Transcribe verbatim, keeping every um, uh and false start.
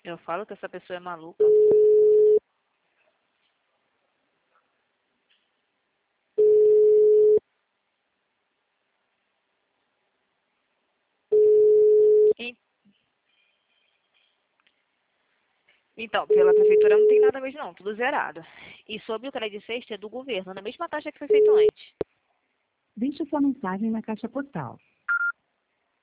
Eu falo que essa pessoa é maluca. E- Então, pela prefeitura não tem nada mesmo não, tudo zerado. E sobre o crédito sexta é do governo, na mesma taxa que foi feito antes. Deixe sua mensagem na caixa postal.